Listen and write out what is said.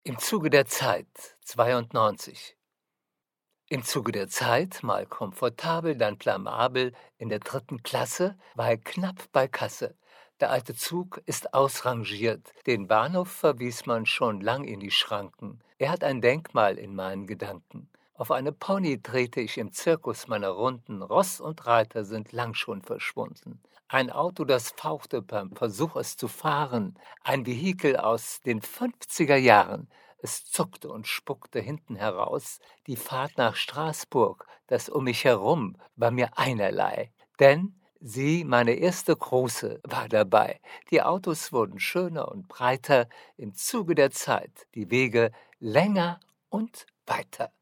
Im Zuge der Zeit, 92. Im Zuge der Zeit, mal komfortabel, dann blamabel, in der 3. Klasse war er knapp bei Kasse. Der alte Zug ist ausrangiert, den Bahnhof verwies man schon lang in die Schranken. Er hat ein Denkmal in meinen Gedanken. Auf eine Pony trete ich im Zirkus meiner Runden, Ross und Reiter sind lang schon verschwunden. Ein Auto, das fauchte beim Versuch, es zu fahren, ein Vehikel aus den 50er Jahren. Es zuckte und spuckte hinten heraus, die Fahrt nach Straßburg, das um mich herum, war mir einerlei. Denn sie, meine erste Große, war dabei. Die Autos wurden schöner und breiter, im Zuge der Zeit, die Wege länger und weiter.